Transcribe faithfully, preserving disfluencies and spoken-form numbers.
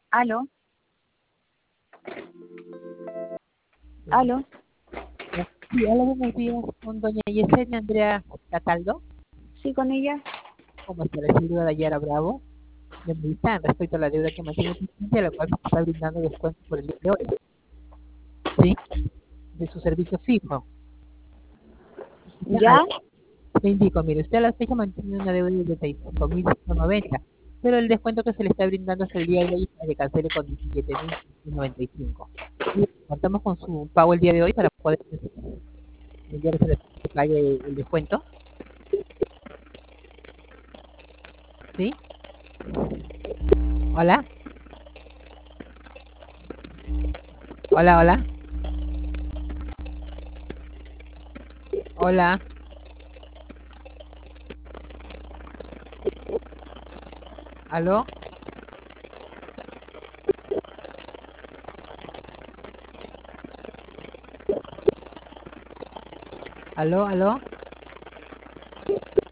Aló. Aló. Sí, hola, buenos días, con doña Yesenia Andrea Cataldo. Sí, con ella. Como está la señora Dayara Bravo, de Medicán, respecto a la deuda que mantiene pendiente, a la cual se está brindando descuento por el día de hoy, ¿sí? De su servicio fijo. Ya, ¿Ya? le indico, mire, usted a la fecha mantiene una deuda de treinta y cinco mil noventa, pero el descuento que se le está brindando hasta el día de hoy es para que cancele con diecisiete mil noventa y cinco. Contamos con su pago el día de hoy para poder enviarse el pague el descuento, ¿sí? Hola, hola, hola, hola, aló, aló, aló.